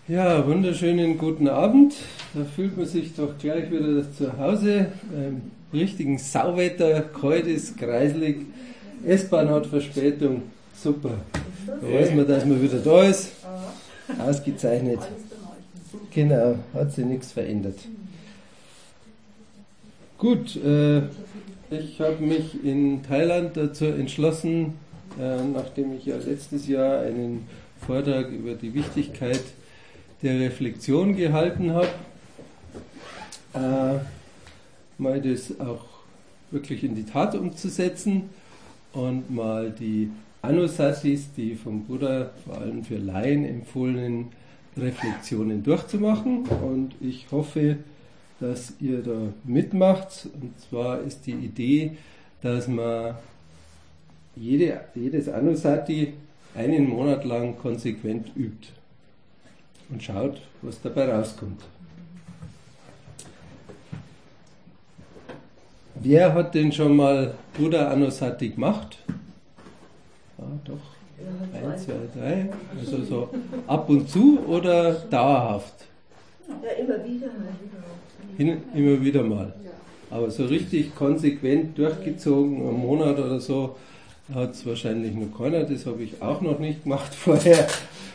Ja, wunderschönen guten Abend. Da fühlt man sich doch gleich wieder zu Hause. Richtigen Sauwetter, kalt ist, kreislig. S-Bahn hat Verspätung. Super. Da weiß man, dass man wieder da ist. Ausgezeichnet. Genau, hat sich nichts verändert. Gut, ich habe mich in Thailand dazu entschlossen, nachdem ich ja letztes Jahr einen Vortrag über die Wichtigkeit der Reflexion gehalten habe, mal das auch wirklich in die Tat umzusetzen und mal die Anusatis, die vom Buddha vor allem für Laien empfohlenen Reflexionen durchzumachen. Und ich hoffe, dass ihr da mitmacht. Und zwar ist die Idee, dass man jedes Anusati einen Monat lang konsequent übt und schaut, was dabei rauskommt. Wer hat denn schon mal Buddha Anusati gemacht? Ja, doch. 1, 2, 3. Also so ab und zu oder dauerhaft? Ja, immer wieder mal. Immer wieder mal. Aber so richtig konsequent durchgezogen, einen Monat oder so, hat es wahrscheinlich noch keiner. Das habe ich auch noch nicht gemacht vorher.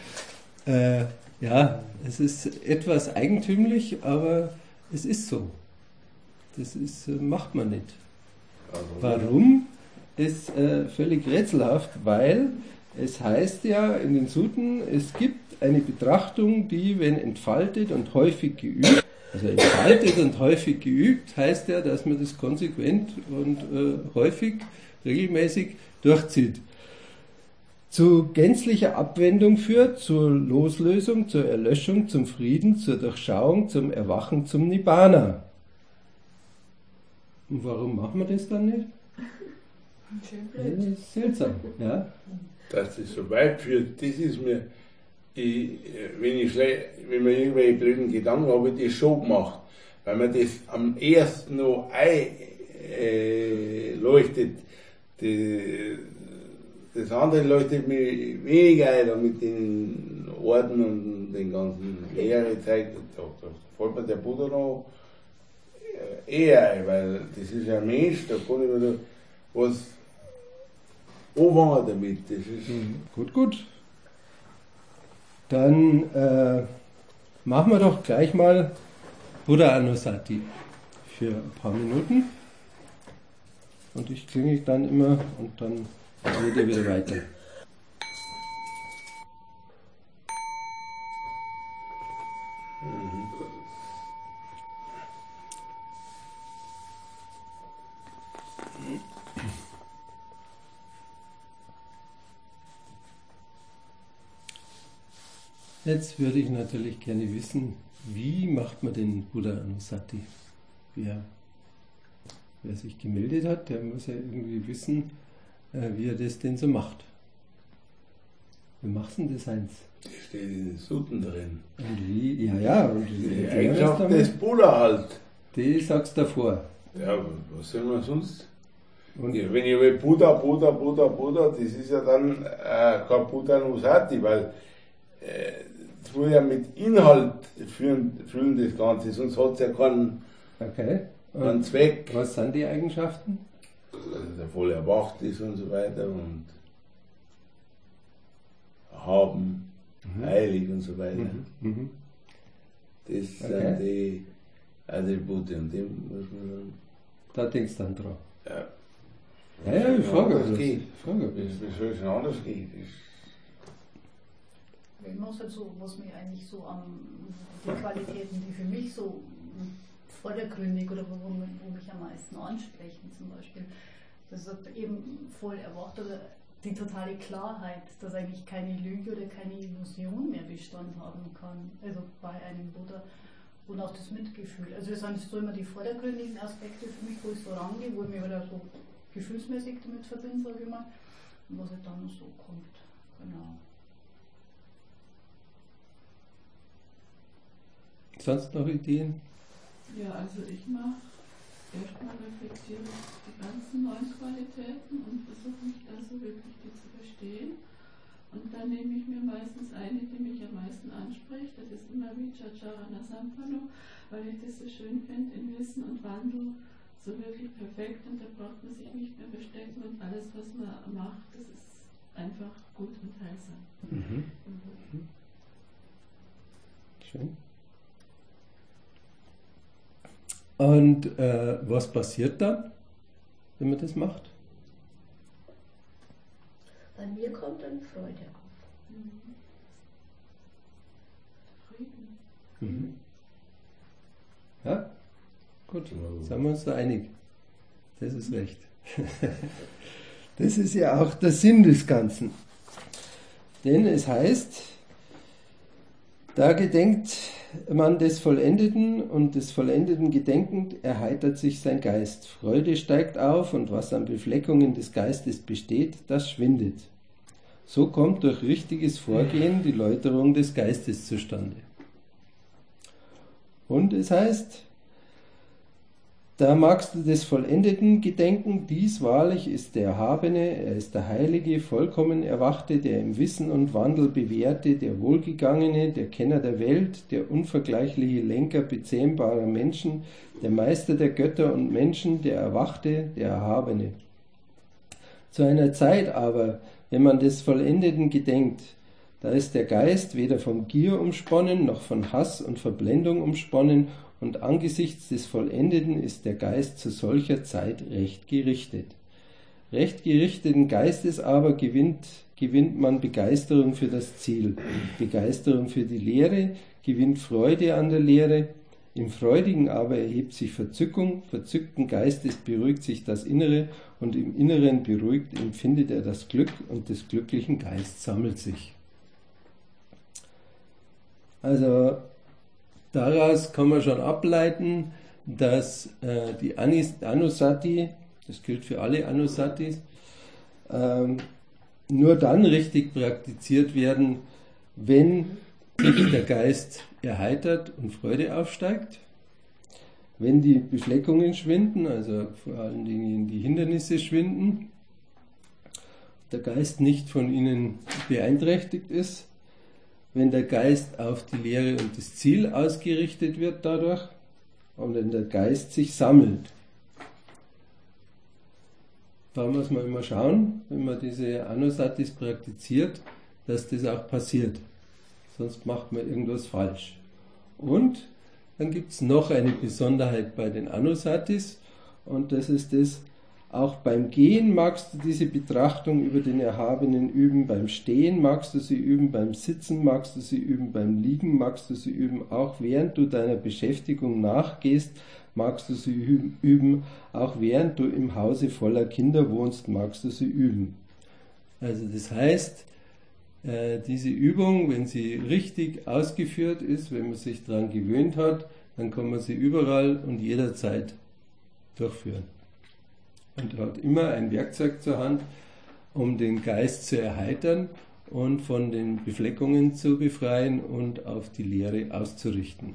Ja, es ist etwas eigentümlich, aber es ist so. Das macht man nicht. Warum? Ist völlig rätselhaft, weil es heißt ja in den Suten, es gibt eine Betrachtung, die, wenn entfaltet und häufig geübt, also entfaltet und häufig geübt, heißt ja, dass man das konsequent und häufig, regelmäßig durchzieht. Zu gänzlicher Abwendung führt, zur Loslösung, zur Erlöschung, zum Frieden, zur Durchschauung, zum Erwachen, zum Nibbana. Und warum machen wir das dann nicht? Das ist seltsam, ja. Dass das so weit führt, das ist mir, wenn man irgendwelche blöden Gedanken habe, ich das schon gemacht. Weil man das am ersten noch einleuchtet. Das andere leuchtet mir weniger ein, da mit den Orden und den ganzen Lehre-Zeug. Da fällt mir der Buddha noch eher ein, weil das ist ein Mensch, da kann ich mir was anfangen damit. Das ist Gut. Dann machen wir doch gleich mal Buddha Anusati für ein paar Minuten. Und ich klingel dann immer und dann geht ihr wieder weiter. Jetzt würde ich natürlich gerne wissen, wie macht man den Buddha Anusati? Wer sich gemeldet hat, der muss ja irgendwie wissen, wie er das denn so macht. Wie machst du denn das, Heinz? Das steht in den Suten drin. Und wie? Ja. Und die Eigenschaft des Buddha halt. Die sagst du davor. Ja, was soll man sonst? Und Ja, wenn ich will Buddha, das ist ja dann kein Buddha Anusati, weil es muss ja mit Inhalt füllen das Ganze, sonst hat es ja keinen Zweck. Was sind die Eigenschaften? Dass er voll erwacht ist und so weiter und haben, heilig und so weiter. Das sind die Attribute und dem muss man dann. Da denkst du dann drauf. Ja. Ja, ich frage das bloß. geht. Wie soll es denn anders gehen? Ich mache halt so, was mich eigentlich so die Qualitäten, die für mich so vordergründig oder wo mich am meisten ansprechen, zum Beispiel, das ist eben voll erwacht oder die totale Klarheit, dass eigentlich keine Lüge oder keine Illusion mehr Bestand haben kann, also bei einem Buddha, und auch das Mitgefühl. Also das sind so immer die vordergründigen Aspekte für mich, wo ich so rangehe, wo ich mich halt auch so gefühlsmäßig damit verbinde, sage ich mal, und was halt dann so kommt. Genau. Sonst noch Ideen? Ja, also ich mache erstmal reflektiere die ganzen 9 Qualitäten und versuche mich dann so wirklich die zu verstehen. Und dann nehme ich mir meistens eine, die mich am meisten anspricht. Das ist immer Vichacharana Sampano, weil ich das so schön finde in Wissen und Wandel. So wirklich perfekt, und da braucht man sich nicht mehr verstecken, und alles, was man macht, das ist einfach gut und heilsam. Schön. Und was passiert dann, wenn man das macht? Bei mir kommt dann Freude auf. Frieden. Ja, gut, sind wir uns da einig. Das ist recht. Das ist ja auch der Sinn des Ganzen. Denn es heißt, da gedenkt man des Vollendeten, und des Vollendeten gedenkend erheitert sich sein Geist. Freude steigt auf, und was an Befleckungen des Geistes besteht, das schwindet. So kommt durch richtiges Vorgehen die Läuterung des Geistes zustande. Und es heißt, da magst du des Vollendeten gedenken, dies wahrlich ist der Erhabene, er ist der Heilige, vollkommen Erwachte, der im Wissen und Wandel Bewährte, der Wohlgegangene, der Kenner der Welt, der unvergleichliche Lenker bezähmbarer Menschen, der Meister der Götter und Menschen, der Erwachte, der Erhabene. Zu einer Zeit aber, wenn man des Vollendeten gedenkt, da ist der Geist weder von Gier umsponnen, noch von Hass und Verblendung umsponnen, und angesichts des Vollendeten ist der Geist zu solcher Zeit recht gerichtet. Recht gerichteten Geistes aber gewinnt man Begeisterung für das Ziel, Begeisterung für die Lehre, gewinnt Freude an der Lehre. Im Freudigen aber erhebt sich Verzückung, verzückten Geistes beruhigt sich das Innere, und im Inneren beruhigt empfindet er das Glück, und des glücklichen Geist sammelt sich. Also daraus kann man schon ableiten, dass die Anusati, das gilt für alle Anusatis, nur dann richtig praktiziert werden, wenn sich der Geist erheitert und Freude aufsteigt, wenn die Befleckungen schwinden, also vor allen Dingen die Hindernisse schwinden, der Geist nicht von ihnen beeinträchtigt ist, wenn der Geist auf die Lehre und das Ziel ausgerichtet wird dadurch, und wenn der Geist sich sammelt. Da muss man immer schauen, wenn man diese Anusatis praktiziert, dass das auch passiert. Sonst macht man irgendwas falsch. Und dann gibt es noch eine Besonderheit bei den Anusatis, und das ist das: Auch beim Gehen magst du diese Betrachtung über den Erhabenen üben, beim Stehen magst du sie üben, beim Sitzen magst du sie üben, beim Liegen magst du sie üben, auch während du deiner Beschäftigung nachgehst, magst du sie üben, auch während du im Hause voller Kinder wohnst, magst du sie üben. Also das heißt, diese Übung, wenn sie richtig ausgeführt ist, wenn man sich daran gewöhnt hat, dann kann man sie überall und jederzeit durchführen. Und er hat immer ein Werkzeug zur Hand, um den Geist zu erheitern und von den Befleckungen zu befreien und auf die Lehre auszurichten.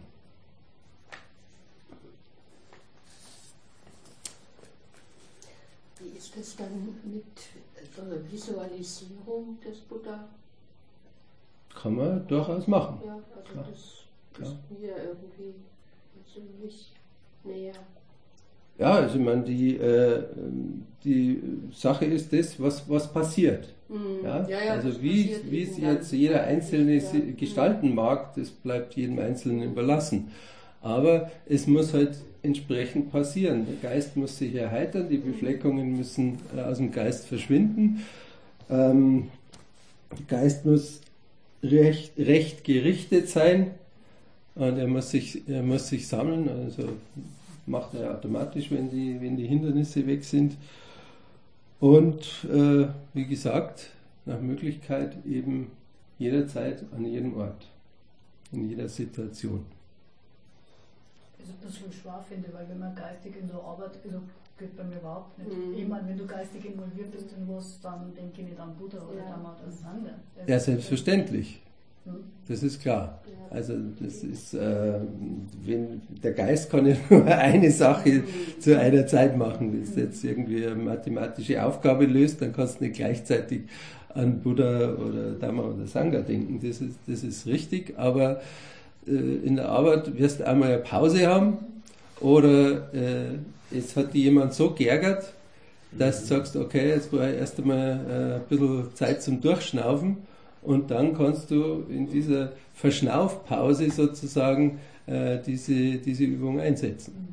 Wie ist das dann mit der Visualisierung des Buddha? Kann man durchaus machen. Ja, also Klar. Das ist mir irgendwie persönlich näher. Ja, also ich meine, die Sache ist das, was passiert. Ja? Also wie es jetzt jeder Einzelne gestalten mag, das bleibt jedem Einzelnen überlassen. Aber es muss halt entsprechend passieren. Der Geist muss sich erheitern, die Befleckungen müssen aus dem Geist verschwinden. Der Geist muss recht gerichtet sein, und er muss sich sammeln, also macht er automatisch, wenn die Hindernisse weg sind. Und wie gesagt, nach Möglichkeit eben jederzeit, an jedem Ort, in jeder Situation. Das ist ein bisschen schwer, finde ich, weil wenn man geistig in der Arbeit, also geht bei mir überhaupt nicht. Ich meine, wenn du geistig involviert bist in was, dann denke ich nicht an Buddha oder Dhamma oder Sangha. Ja, selbstverständlich. Das ist klar. Also das ist, wenn der Geist kann ja nur eine Sache zu einer Zeit machen. Wenn du jetzt irgendwie eine mathematische Aufgabe löst, dann kannst du nicht gleichzeitig an Buddha oder Dhamma oder Sangha denken. Das ist richtig, aber in der Arbeit wirst du einmal eine Pause haben oder es hat dich jemand so geärgert, dass du sagst, okay, jetzt brauche ich erst einmal ein bisschen Zeit zum Durchschnaufen und dann kannst du in dieser Verschnaufpause sozusagen diese Übung einsetzen.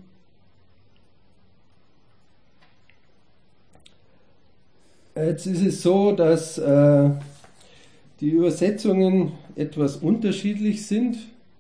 Jetzt ist es so, dass die Übersetzungen etwas unterschiedlich sind.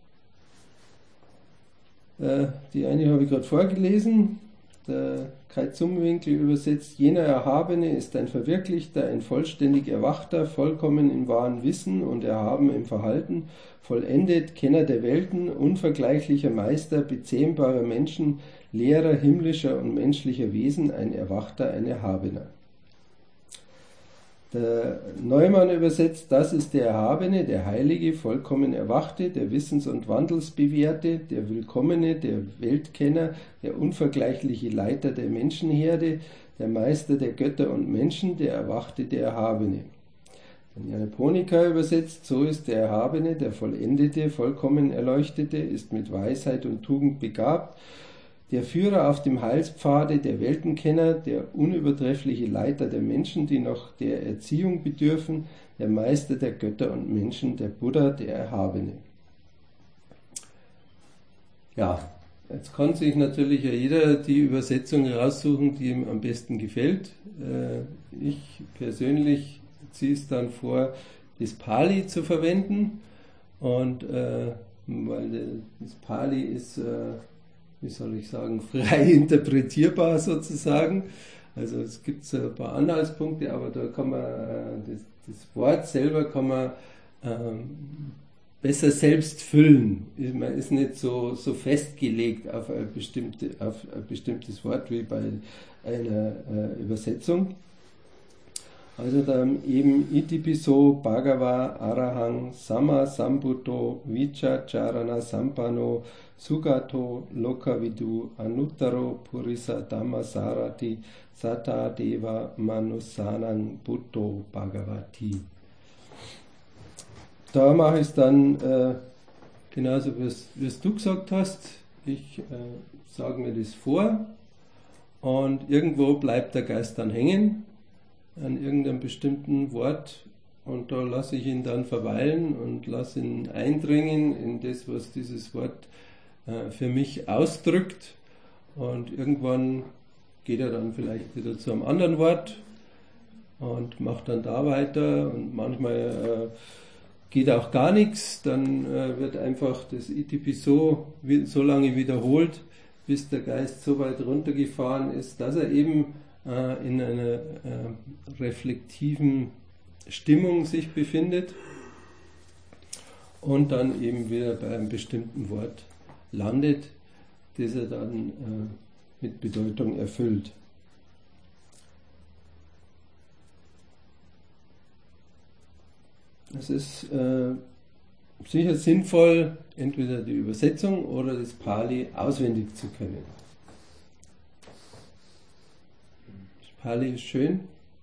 Die eine habe ich gerade vorgelesen. Der Kai Zumwinkel übersetzt: Jener Erhabene ist ein Verwirklichter, ein vollständig Erwachter, vollkommen im wahren Wissen und erhaben im Verhalten, vollendet, Kenner der Welten, unvergleichlicher Meister, bezähmbarer Menschen, Lehrer himmlischer und menschlicher Wesen, ein Erwachter, ein Erhabener. Der Neumann übersetzt: Das ist der Erhabene, der Heilige, vollkommen Erwachte, der Wissens- und Wandelsbewehrte, der Willkommene, der Weltkenner, der unvergleichliche Leiter der Menschenherde, der Meister der Götter und Menschen, der Erwachte, der Erhabene. Jana Ponika übersetzt: So ist der Erhabene, der Vollendete, vollkommen Erleuchtete, ist mit Weisheit und Tugend begabt, der Führer auf dem Heilspfade, der Weltenkenner, der unübertreffliche Leiter der Menschen, die noch der Erziehung bedürfen, der Meister der Götter und Menschen, der Buddha, der Erhabene. Ja, jetzt kann sich natürlich jeder die Übersetzung raussuchen, die ihm am besten gefällt. Ich persönlich ziehe es dann vor, das Pali zu verwenden, und weil das Pali ist, wie soll ich sagen, frei interpretierbar sozusagen. Also es gibt so ein paar Anhaltspunkte, aber da kann man das Wort selber kann man besser selbst füllen. Man ist nicht so festgelegt auf ein bestimmtes Wort wie bei einer Übersetzung. Also dann eben Itipiso Bhagava Arahang Sama Sambuddho Vichacharana Sampanno Sugato Lokavidu Anuttaro Purisa Dhamma Sarati Sata Deva Manusanang Buddho Bhagavati. Da mache ich es dann genauso, wie es du gesagt hast. Ich sage mir das vor und irgendwo bleibt der Geist dann hängen an irgendeinem bestimmten Wort, und da lasse ich ihn dann verweilen und lasse ihn eindringen in das, was dieses Wort für mich ausdrückt, und irgendwann geht er dann vielleicht wieder zu einem anderen Wort und macht dann da weiter, und manchmal geht auch gar nichts, dann wird einfach das Itipiso so lange wiederholt, bis der Geist so weit runtergefahren ist, dass er eben in einer reflektiven Stimmung sich befindet und dann eben wieder bei einem bestimmten Wort landet, das er dann mit Bedeutung erfüllt. Es ist sicher sinnvoll, entweder die Übersetzung oder das Pali auswendig zu können. Pali ist schön.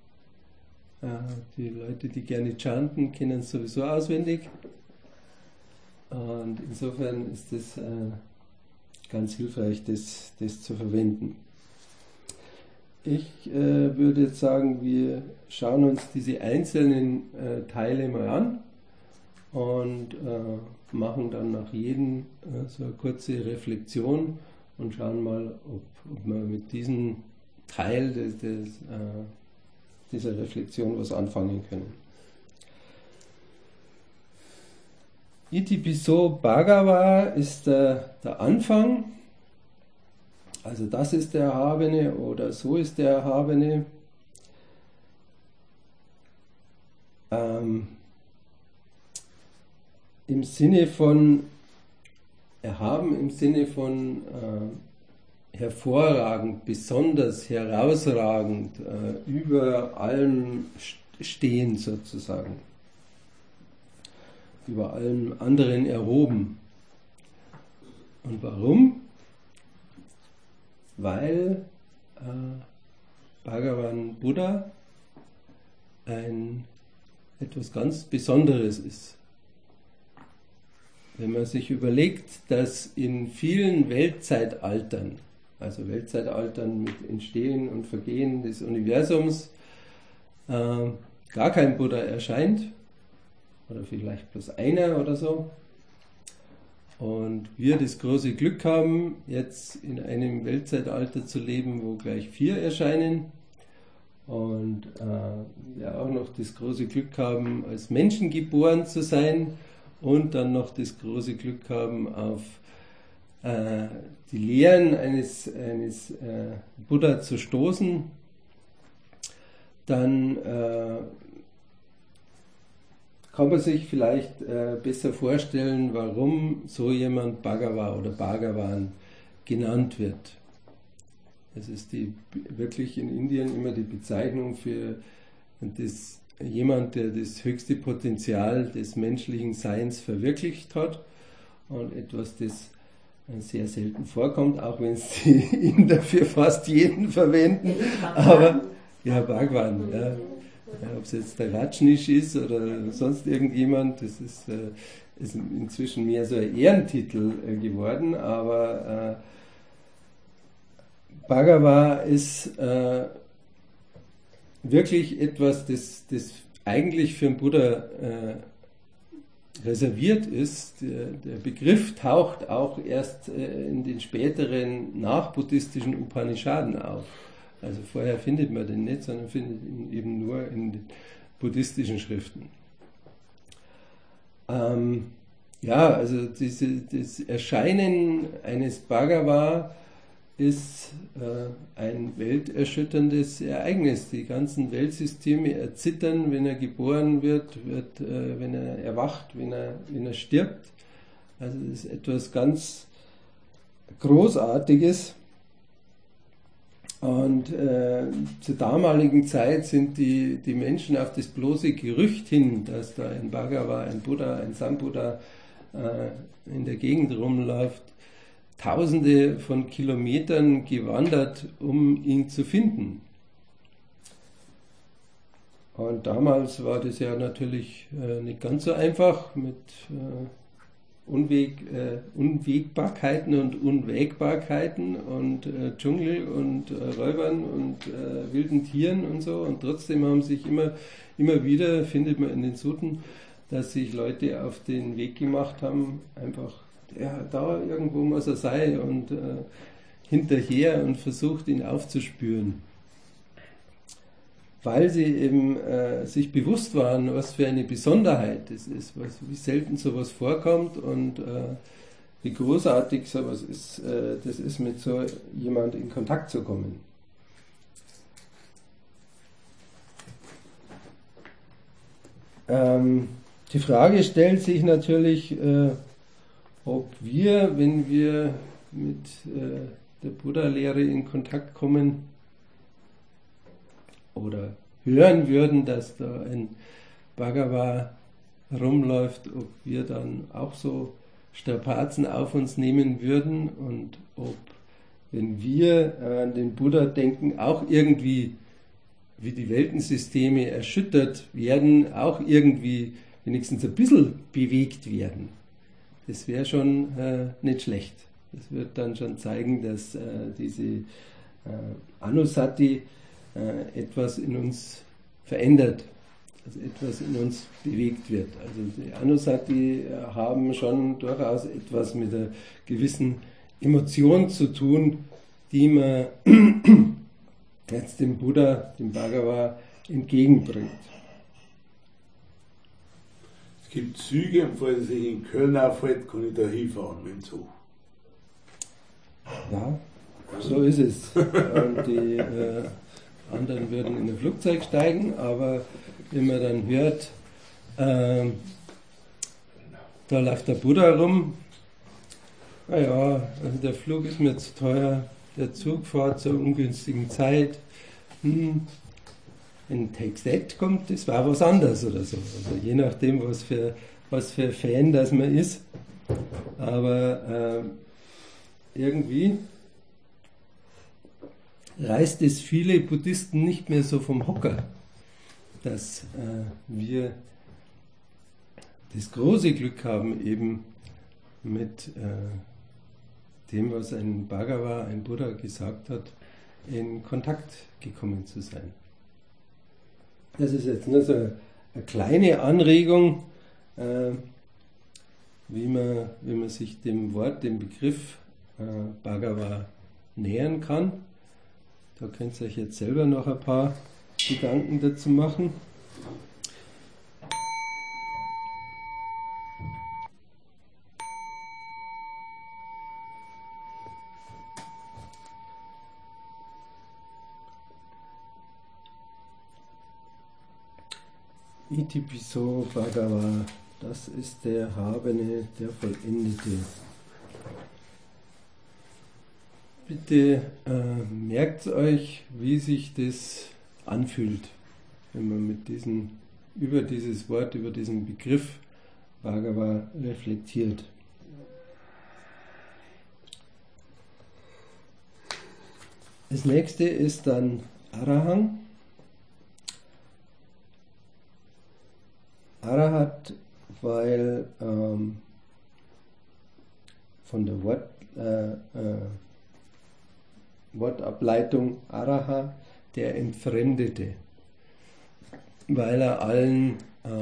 Die Leute, die gerne chanten, kennen es sowieso auswendig. Und insofern ist es ganz hilfreich, das zu verwenden. Ich würde jetzt sagen, wir schauen uns diese einzelnen Teile mal an und machen dann nach jedem so eine kurze Reflexion und schauen mal, ob wir mit diesem Teil dieser Reflexion was anfangen können. Itipiso Bhagava ist der Anfang, also das ist der Erhabene oder so ist der Erhabene. Im Sinne von erhaben, im Sinne von hervorragend, besonders herausragend, über allem stehen sozusagen. über allem anderen erhoben. Und warum? Weil Bhagavan Buddha etwas ganz Besonderes ist. Wenn man sich überlegt, dass in vielen Weltzeitaltern, also Weltzeitaltern mit Entstehen und Vergehen des Universums, gar kein Buddha erscheint, oder vielleicht bloß einer oder so, und wir das große Glück haben, jetzt in einem Weltzeitalter zu leben, wo gleich 4 erscheinen, und wir auch noch das große Glück haben, als Menschen geboren zu sein und dann noch das große Glück haben, auf die Lehren eines Buddha zu stoßen, dann kann man sich vielleicht besser vorstellen, warum so jemand Bhagava oder Bhagavan genannt wird. Das ist wirklich in Indien immer die Bezeichnung für jemand, der das höchste Potenzial des menschlichen Seins verwirklicht hat, und etwas, das sehr selten vorkommt, auch wenn es die Inder dafür fast jeden verwenden. Aber ja, Bhagwan, ja. Ob es jetzt der Rajneesh ist oder sonst irgendjemand, das ist inzwischen mehr so ein Ehrentitel geworden, aber Bhagava ist wirklich etwas, das eigentlich für den Buddha reserviert ist. Der Begriff taucht auch erst in den späteren nachbuddhistischen Upanishaden auf. Also vorher findet man den nicht, sondern findet ihn eben nur in den buddhistischen Schriften. Also das Erscheinen eines Bhagava ist ein welterschütterndes Ereignis. Die ganzen Weltsysteme erzittern, wenn er geboren wird, wenn er erwacht, wenn er stirbt. Also das ist etwas ganz Großartiges. Und zur damaligen Zeit sind die Menschen auf das bloße Gerücht hin, dass da ein Bhagava, ein Buddha, ein Sambuddha in der Gegend rumläuft, Tausende von Kilometern gewandert, um ihn zu finden. Und damals war das ja natürlich nicht ganz so einfach mit Unwägbarkeiten und Unwägbarkeiten und Dschungel und Räubern und wilden Tieren und so. Und trotzdem haben sich immer wieder, findet man in den Suten, dass sich Leute auf den Weg gemacht haben, einfach, ja, da irgendwo muss er sein, und hinterher und versucht, ihn aufzuspüren. Weil sie eben sich bewusst waren, was für eine Besonderheit das ist, wie selten sowas vorkommt und wie großartig sowas ist, das ist, mit so jemand in Kontakt zu kommen. Die Frage stellt sich natürlich, ob wir, wenn wir mit der Buddha-Lehre in Kontakt kommen oder hören würden, dass da ein Bhagava rumläuft, ob wir dann auch so Strapazen auf uns nehmen würden und ob, wenn wir an den Buddha denken, auch irgendwie, wie die Weltensysteme erschüttert werden, auch irgendwie wenigstens ein bisschen bewegt werden. Das wäre schon nicht schlecht. Das wird dann schon zeigen, dass diese Anusati etwas in uns verändert, also etwas in uns bewegt wird. Also die Anusati haben schon durchaus etwas mit einer gewissen Emotion zu tun, die man jetzt dem Buddha, dem Bhagava, entgegenbringt. Es gibt Züge, und falls ich in Köln auffällt, kann ich da hinfahren mit dem Zug. Ja, so ist es. Und die anderen würden in ein Flugzeug steigen, aber wenn man dann hört, da läuft der Buddha rum, naja, also der Flug ist mir zu teuer, der Zug fährt zur ungünstigen Zeit, wenn Take That kommt, das war was anderes oder so. Also je nachdem, was für was für Fan das man ist. Aber irgendwie reißt es viele Buddhisten nicht mehr so vom Hocker, dass wir das große Glück haben, eben mit dem, was ein Bhagava, ein Buddha gesagt hat, in Kontakt gekommen zu sein. Das ist jetzt nur so eine kleine Anregung, wie man sich dem Wort, dem Begriff Bhagava nähern kann. Da könnt ihr euch jetzt selber noch ein paar Gedanken dazu machen. Itipiso Bhagava, das ist der Erhabene, der Vollendete. Bitte merkt euch, wie sich das anfühlt, wenn man über dieses Wort, über diesen Begriff Bhagava reflektiert. Das nächste ist dann Arahant. Arahat, weil von der Wortableitung Araha, der Entfremdete, weil er allen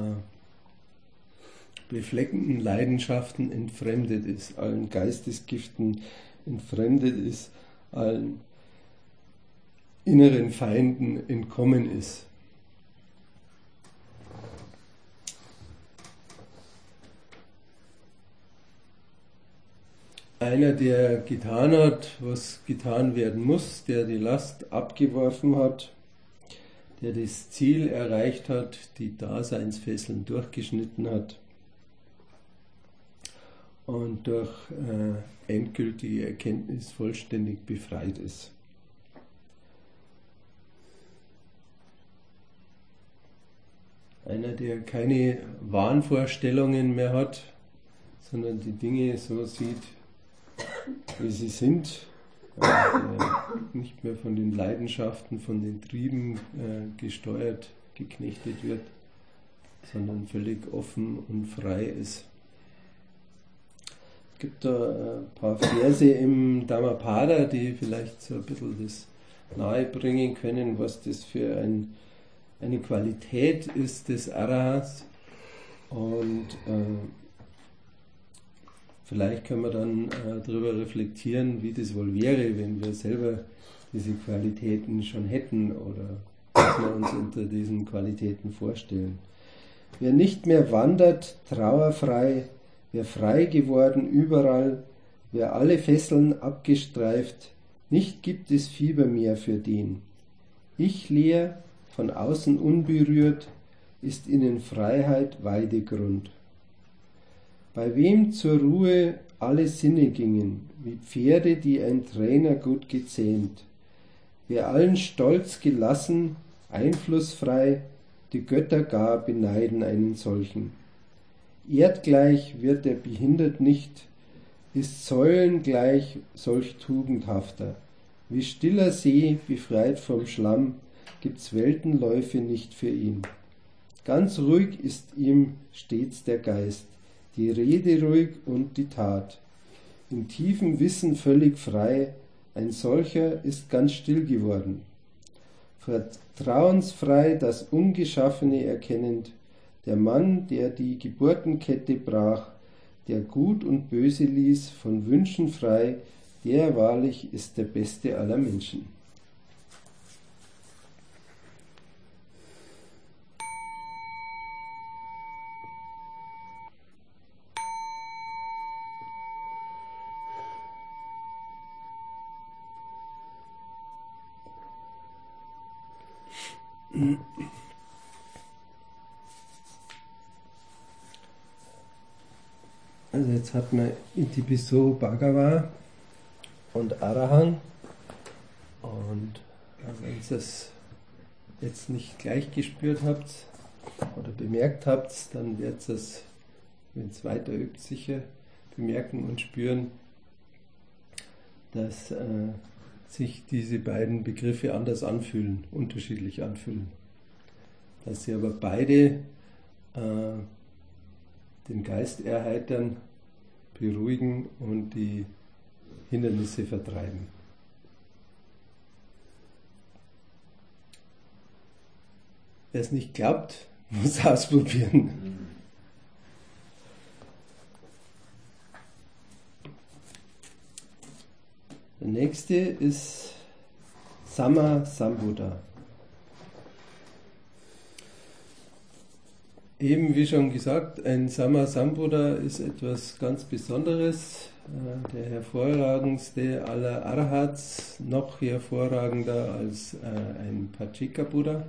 befleckenden Leidenschaften entfremdet ist, allen Geistesgiften entfremdet ist, allen inneren Feinden entkommen ist. Einer, der getan hat, was getan werden muss, der die Last abgeworfen hat, der das Ziel erreicht hat, die Daseinsfesseln durchgeschnitten hat und durch endgültige Erkenntnis vollständig befreit ist. Einer, der keine Wahnvorstellungen mehr hat, sondern die Dinge so sieht, wie sie sind, nicht mehr von den Leidenschaften, von den Trieben gesteuert, geknechtet wird, sondern völlig offen und frei ist. Es gibt da ein paar Verse im Dhammapada, die vielleicht so ein bisschen das nahebringen können, was das für eine Qualität ist des Arahats. Und vielleicht können wir dann darüber reflektieren, wie das wohl wäre, wenn wir selber diese Qualitäten schon hätten oder was wir uns unter diesen Qualitäten vorstellen. Wer nicht mehr wandert, trauerfrei, wer frei geworden überall, wer alle Fesseln abgestreift, nicht gibt es Fieber mehr für den. Ich leer, von außen unberührt, ist ihnen Freiheit Weidegrund. Bei wem zur Ruhe alle Sinne gingen, wie Pferde, die ein Trainer gut gezähmt. Wer allen Stolz gelassen, einflussfrei, die Götter gar beneiden einen solchen. Erdgleich wird er behindert nicht, ist säulengleich solch tugendhafter. Wie stiller See, befreit vom Schlamm, gibt's Weltenläufe nicht für ihn. Ganz ruhig ist ihm stets der Geist, die Rede ruhig und die Tat. In tiefem Wissen völlig frei, ein solcher ist ganz still geworden. Vertrauensfrei das Ungeschaffene erkennend, der Mann, der die Geburtenkette brach, der Gut und Böse ließ, von Wünschen frei, der wahrlich ist der Beste aller Menschen. Also jetzt hat man Itipiso Bhagava und Arahant, und wenn ihr es jetzt nicht gleich gespürt habt oder bemerkt habt, dann werdet ihr es wenn es weiter übt, sicher bemerken und spüren, dass sich diese beiden Begriffe anders anfühlen, unterschiedlich anfühlen. Dass sie aber beide den Geist erheitern, beruhigen und die Hindernisse vertreiben. Wer es nicht glaubt, muss ausprobieren. Der nächste ist Sama-Sambuddha. Eben wie schon gesagt, ein Sama-Sambuddha ist etwas ganz Besonderes, der hervorragendste aller Arhats, noch hervorragender als ein Pachika-Buddha.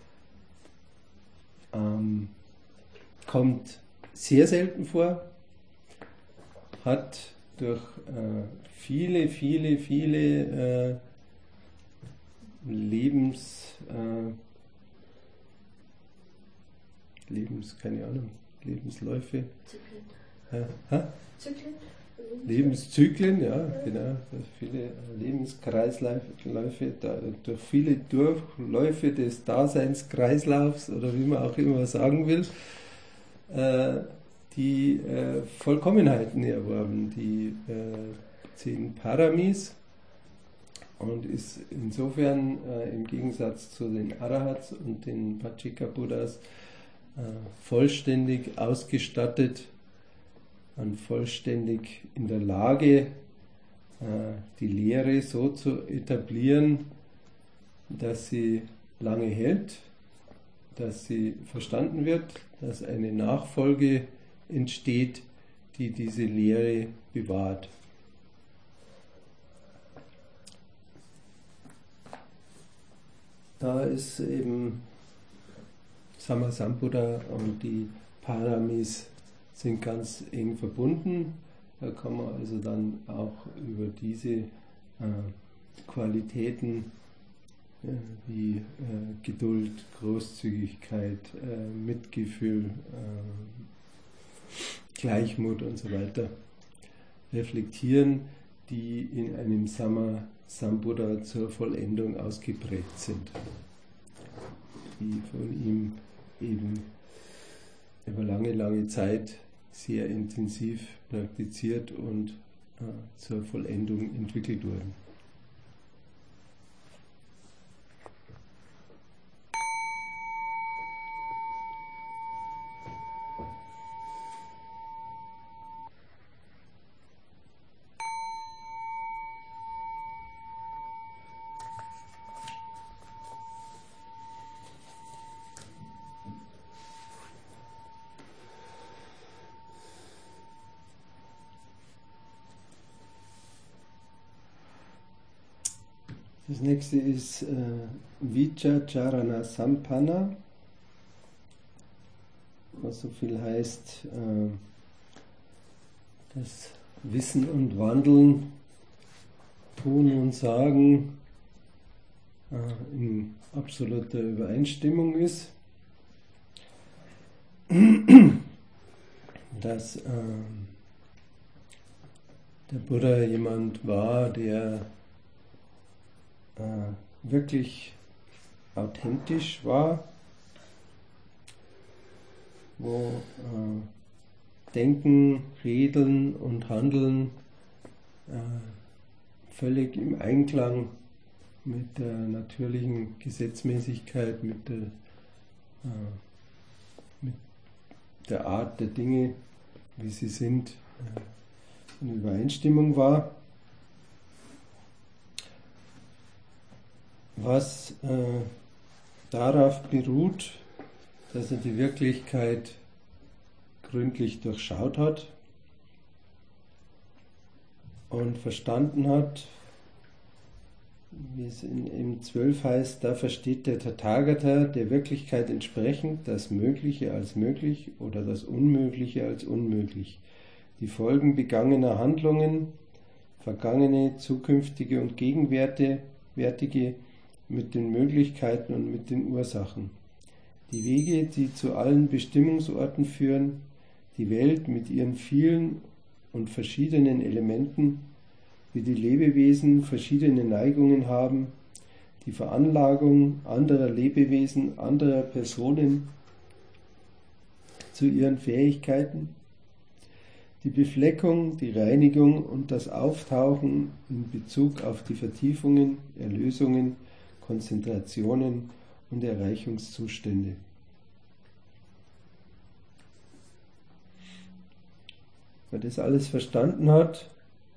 Kommt sehr selten vor, hat durch viele Lebensläufe. Zyklen? Lebenszyklen, ja, genau. Viele Lebenskreisläufe, durch viele Durchläufe des Daseinskreislaufs oder wie man auch immer sagen will, die Vollkommenheiten erworben, die 10 Paramis, und ist insofern im Gegensatz zu den Arahats und den Pachika-Buddhas vollständig ausgestattet und vollständig in der Lage, die Lehre so zu etablieren, dass sie lange hält, dass sie verstanden wird, dass eine Nachfolge entsteht, die diese Lehre bewahrt. Da ist eben Sama-Sambuddha und die Paramis sind ganz eng verbunden. Da kann man also dann auch über diese Qualitäten wie Geduld, Großzügigkeit, Mitgefühl, Gleichmut und so weiter reflektieren, die in einem Sama-Sambuddha zur Vollendung ausgeprägt sind, die von ihm eben über lange Zeit sehr intensiv praktiziert und zur Vollendung entwickelt wurden. Das nächste ist Vichacharana Sampanna, was so viel heißt, das Wissen und Wandeln, Tun und Sagen in absoluter Übereinstimmung ist, dass der Buddha jemand war, der wirklich authentisch war, wo Denken, Reden und Handeln völlig im Einklang mit der natürlichen Gesetzmäßigkeit, mit der Art der Dinge, wie sie sind, in Übereinstimmung war. Was darauf beruht, dass er die Wirklichkeit gründlich durchschaut hat und verstanden hat, wie es im 12 heißt, da versteht der Tathagata der Wirklichkeit entsprechend das Mögliche als möglich oder das Unmögliche als unmöglich, die Folgen begangener Handlungen, vergangene, zukünftige und gegenwärtige, mit den Möglichkeiten und mit den Ursachen. Die Wege, die zu allen Bestimmungsorten führen, die Welt mit ihren vielen und verschiedenen Elementen, wie die Lebewesen verschiedene Neigungen haben, die Veranlagung anderer Lebewesen, anderer Personen zu ihren Fähigkeiten, die Befleckung, die Reinigung und das Auftauchen in Bezug auf die Vertiefungen, Erlösungen, Konzentrationen und Erreichungszustände. Wer das alles verstanden hat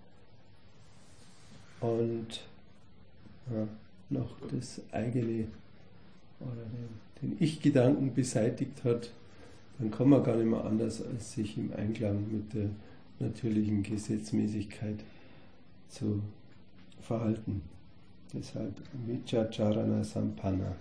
und noch das eigene oder den Ich-Gedanken beseitigt hat, dann kann man gar nicht mehr anders, als sich im Einklang mit der natürlichen Gesetzmäßigkeit zu verhalten. Deshalb Vichacharana Sampanna.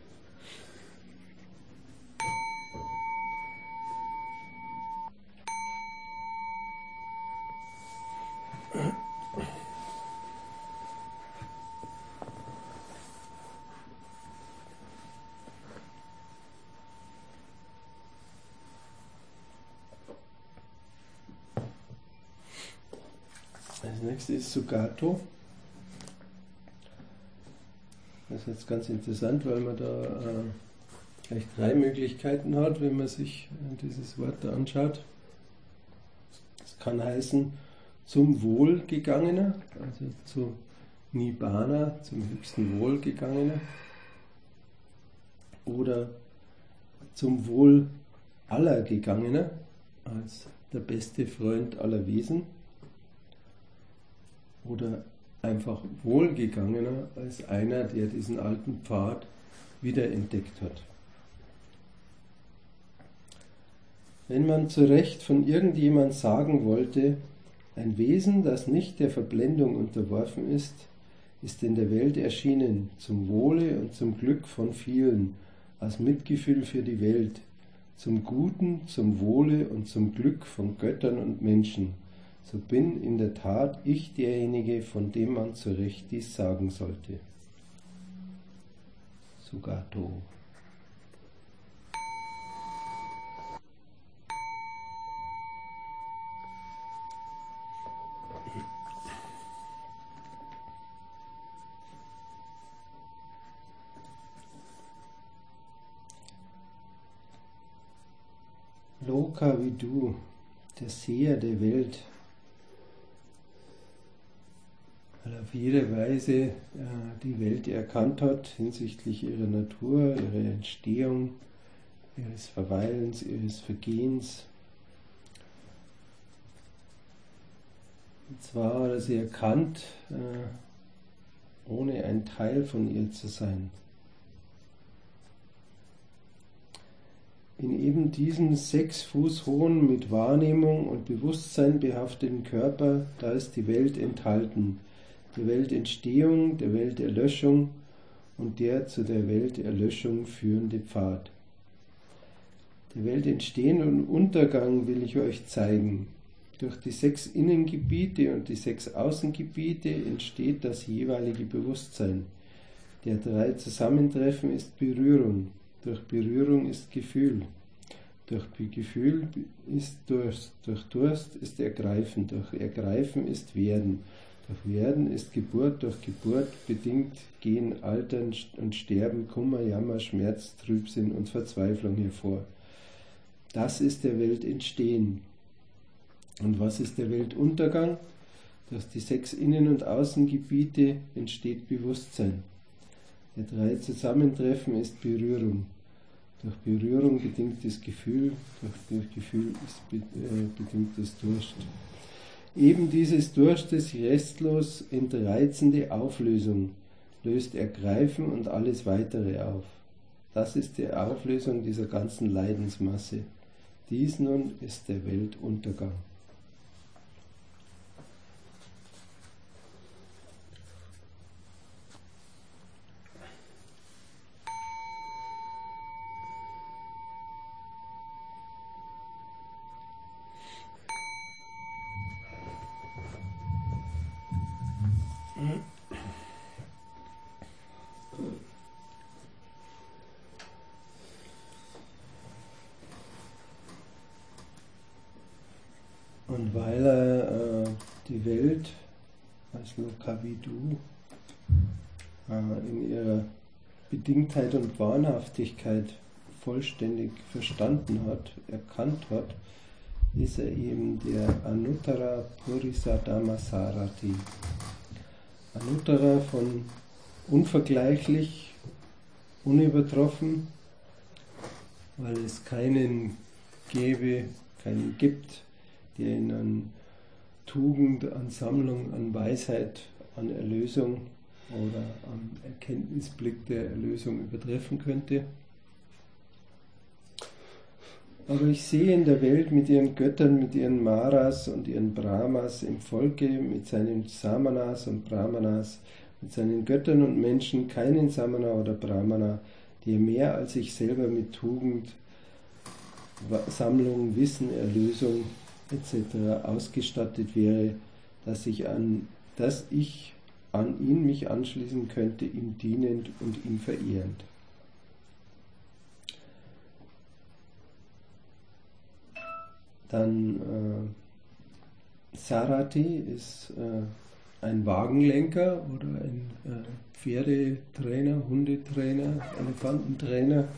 Das nächste ist Sugato. Das ist jetzt ganz interessant, weil man da gleich 3 Möglichkeiten hat, wenn man sich dieses Wort da anschaut. Es kann heißen zum Wohl gegangener, also zu Nibbana, zum höchsten Wohl gegangener, oder zum Wohl aller gegangener, als der beste Freund aller Wesen, oder einfach wohlgegangener als einer, der diesen alten Pfad wiederentdeckt hat. Wenn man zu Recht von irgendjemand sagen wollte, ein Wesen, das nicht der Verblendung unterworfen ist, ist in der Welt erschienen, zum Wohle und zum Glück von vielen, als Mitgefühl für die Welt, zum Guten, zum Wohle und zum Glück von Göttern und Menschen, so bin in der Tat ich derjenige, von dem man zu Recht dies sagen sollte. Sugato. Loka Vidu, der Seher der Welt, weil er auf jede Weise die Welt erkannt hat hinsichtlich ihrer Natur, ihrer Entstehung, ihres Verweilens, ihres Vergehens. Und zwar hat er sie erkannt, ohne ein Teil von ihr zu sein. In eben diesem 6 Fuß hohen, mit Wahrnehmung und Bewusstsein behafteten Körper, da ist die Welt enthalten, der Weltentstehung, der Welterlöschung und der zu der Welterlöschung führende Pfad. Der Weltentstehen und Untergang will ich euch zeigen. Durch die 6 Innengebiete und die 6 Außengebiete entsteht das jeweilige Bewusstsein. Der 3 Zusammentreffen ist Berührung. Durch Berührung ist Gefühl. Durch Gefühl ist Durst. Durch Durst ist Ergreifen. Durch Ergreifen ist Werden. Durch Werden ist Geburt. Durch Geburt bedingt gehen Altern und Sterben, Kummer, Jammer, Schmerz, Trübsinn und Verzweiflung hervor. Das ist der Weltentstehen. Und was ist der Weltuntergang? Durch die 6 Innen- und Außengebiete entsteht Bewusstsein. Der 3 Zusammentreffen ist Berührung. Durch Berührung bedingtes Gefühl, durch Gefühl ist bedingtes Durst. Eben dieses Durstes restlos entreizende Auflösung löst Ergreifen und alles Weitere auf. Das ist die Auflösung dieser ganzen Leidensmasse. Dies nun ist der Weltuntergang. Welt als Lokavidu in ihrer Bedingtheit und Wahnhaftigkeit vollständig verstanden hat, erkannt hat, ist er eben der Anuttara Purisa Dhammasarati. Anuttara von unvergleichlich, unübertroffen, weil es keinen gibt, der ihn an Tugend, an Sammlung, an Weisheit, an Erlösung oder am Erkenntnisblick der Erlösung übertreffen könnte. Aber ich sehe in der Welt mit ihren Göttern, mit ihren Maras und ihren Brahmas im Volke, mit seinen Samanas und Brahmanas, mit seinen Göttern und Menschen keinen Samana oder Brahmana, der mehr als ich selber mit Tugend, Sammlung, Wissen, Erlösung etc. ausgestattet wäre, dass ich an ihn mich anschließen könnte, ihm dienend und ihn verehrend. Dann Sarati ist ein Wagenlenker oder ein Pferdetrainer, Hundetrainer, Elefantentrainer.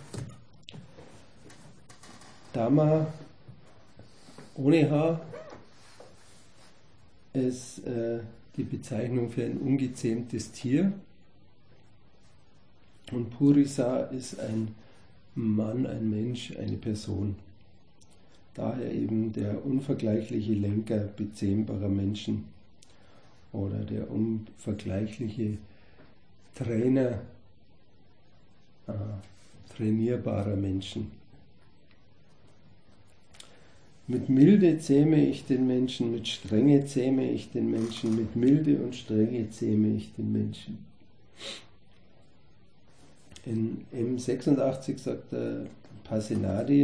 Dhamma ohne H ist die Bezeichnung für ein ungezähmtes Tier. Und Purisa ist ein Mann, ein Mensch, eine Person. Daher eben der unvergleichliche Lenker bezähmbarer Menschen oder der unvergleichliche Trainer trainierbarer Menschen. Mit Milde zähme ich den Menschen, mit Strenge zähme ich den Menschen, mit Milde und Strenge zähme ich den Menschen. In M86 sagt der Pasenadi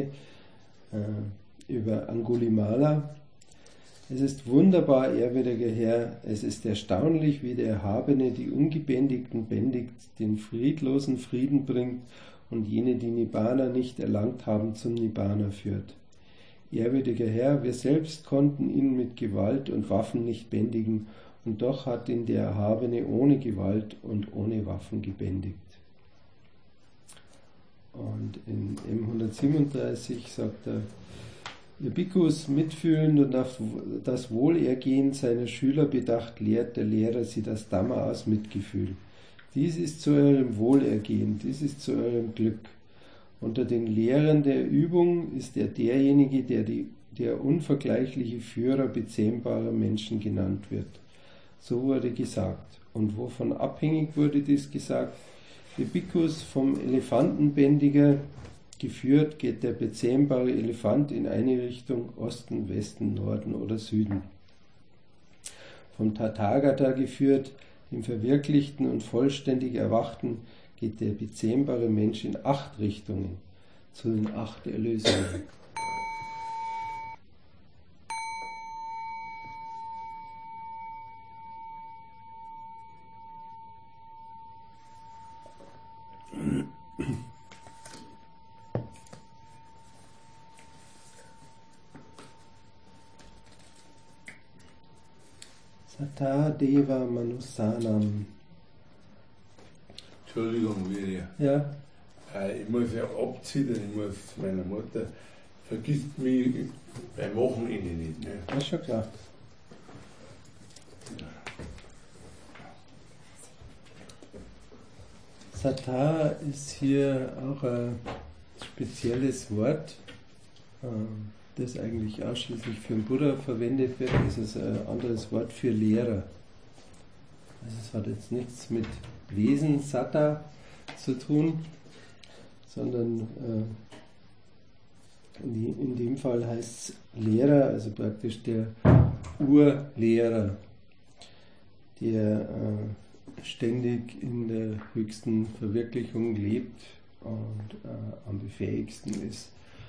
über Angulimala: Es ist wunderbar, ehrwürdiger Herr, es ist erstaunlich, wie der Erhabene die Ungebändigten bändigt, den Friedlosen Frieden bringt und jene, die Nibbana nicht erlangt haben, zum Nibbana führt. Ehrwürdiger Herr, wir selbst konnten ihn mit Gewalt und Waffen nicht bändigen, und doch hat ihn der Erhabene ohne Gewalt und ohne Waffen gebändigt. Und in M137 sagt er: Ihr Bhikkhus, mitfühlend und auf das Wohlergehen seiner Schüler bedacht, lehrt der Lehrer sie das Dhamma aus Mitgefühl. Dies ist zu eurem Wohlergehen, dies ist zu eurem Glück. Unter den Lehrern der Übung ist er derjenige, der unvergleichliche Führer bezähmbarer Menschen genannt wird. So wurde gesagt. Und wovon abhängig wurde dies gesagt? Ihr Bhikkhus, vom Elefantenbändiger geführt, geht der bezähmbare Elefant in eine Richtung, Osten, Westen, Norden oder Süden. Vom Tathagata geführt, dem verwirklichten und vollständig Erwachten, geht der bezähmbare Mensch in 8 Richtungen, zu den 8 Erlösungen. Sata Deva Manusanam. Entschuldigung, Virya. Ja. Ich muss ja abziehen, ich muss meiner Mutter, vergisst mich beim Wochenende nicht. Ne? Das ist schon klar. Sata ist hier auch ein spezielles Wort, das eigentlich ausschließlich für den Buddha verwendet wird. Das ist ein anderes Wort für Lehrer. Also es hat jetzt nichts mit Wesen, Satta, zu tun, sondern in dem Fall heißt es Lehrer, also praktisch der Urlehrer, der ständig in der höchsten Verwirklichung lebt und am befähigsten ist,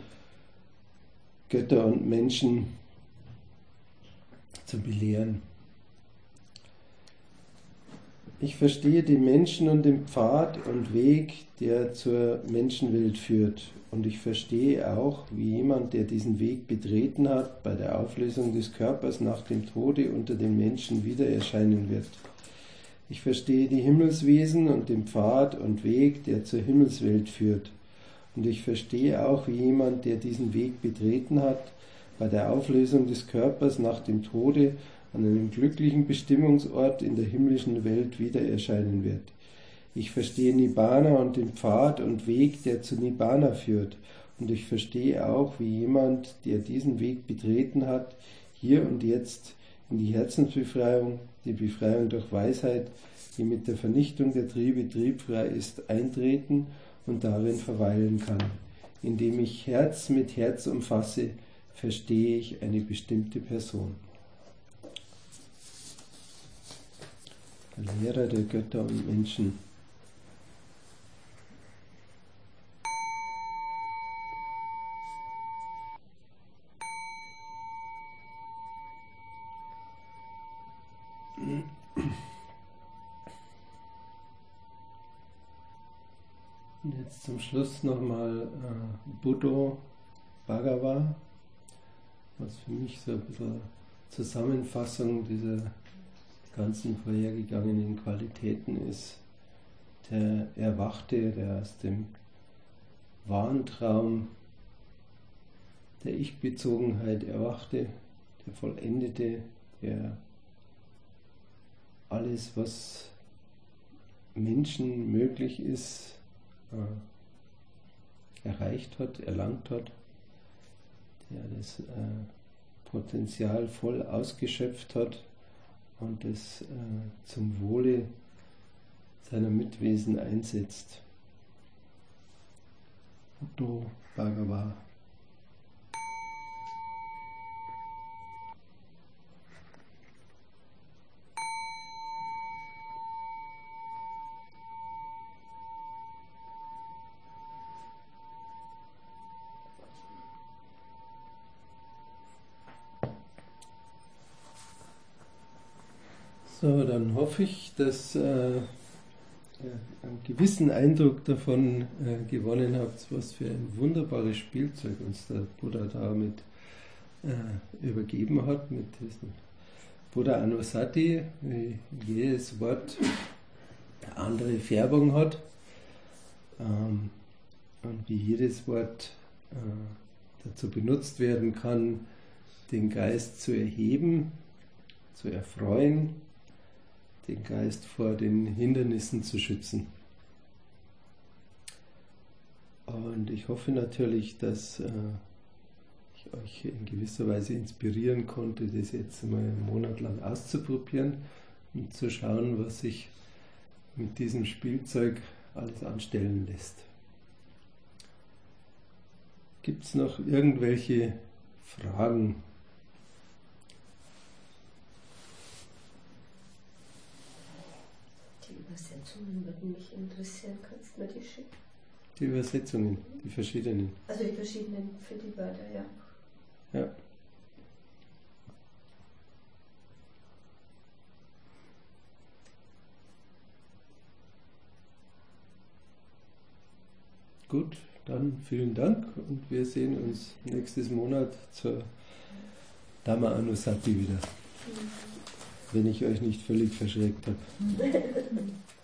Götter und Menschen zu belehren. Ich verstehe die Menschen und den Pfad und Weg, der zur Menschenwelt führt. Und ich verstehe auch, wie jemand, der diesen Weg betreten hat, bei der Auflösung des Körpers nach dem Tode unter den Menschen wieder erscheinen wird. Ich verstehe die Himmelswesen und den Pfad und Weg, der zur Himmelswelt führt. Und ich verstehe auch, wie jemand, der diesen Weg betreten hat, bei der Auflösung des Körpers nach dem Tode an einem glücklichen Bestimmungsort in der himmlischen Welt wieder erscheinen wird. Ich verstehe Nibbana und den Pfad und Weg, der zu Nibbana führt. Und ich verstehe auch, wie jemand, der diesen Weg betreten hat, hier und jetzt in die Herzensbefreiung, die Befreiung durch Weisheit, die mit der Vernichtung der Triebe triebfrei ist, eintreten und darin verweilen kann. Indem ich Herz mit Herz umfasse, verstehe ich eine bestimmte Person. Der Lehrer der Götter und Menschen. Und jetzt zum Schluss nochmal Buddho Bhagava, was für mich so ein bisschen Zusammenfassung dieser ganzen vorhergegangenen Qualitäten ist. Der Erwachte, der aus dem Wahntraum der Ich-Bezogenheit erwachte, der Vollendete, der alles, was Menschen möglich ist, erreicht hat, erlangt hat, der das Potenzial voll ausgeschöpft hat und es zum Wohle seiner Mitwesen einsetzt. Buddho Bhagava. So, dann hoffe ich, dass ihr einen gewissen Eindruck davon gewonnen habt, was für ein wunderbares Spielzeug uns der Buddha damit übergeben hat, mit diesem Buddha Anusati, wie jedes Wort eine andere Färbung hat und wie jedes Wort dazu benutzt werden kann, den Geist zu erheben, zu erfreuen, den Geist vor den Hindernissen zu schützen. Und ich hoffe natürlich, dass ich euch in gewisser Weise inspirieren konnte, das jetzt mal einen Monat lang auszuprobieren und zu schauen, was sich mit diesem Spielzeug alles anstellen lässt. Gibt es noch irgendwelche Fragen? Die Übersetzungen würden mich interessieren. Kannst du mir die schicken? Die Übersetzungen, die verschiedenen. Also die verschiedenen für die Wörter, ja. Ja. Gut, dann vielen Dank und wir sehen uns nächstes Monat zur Dhamma Anusati wieder, wenn ich euch nicht völlig verschreckt habe.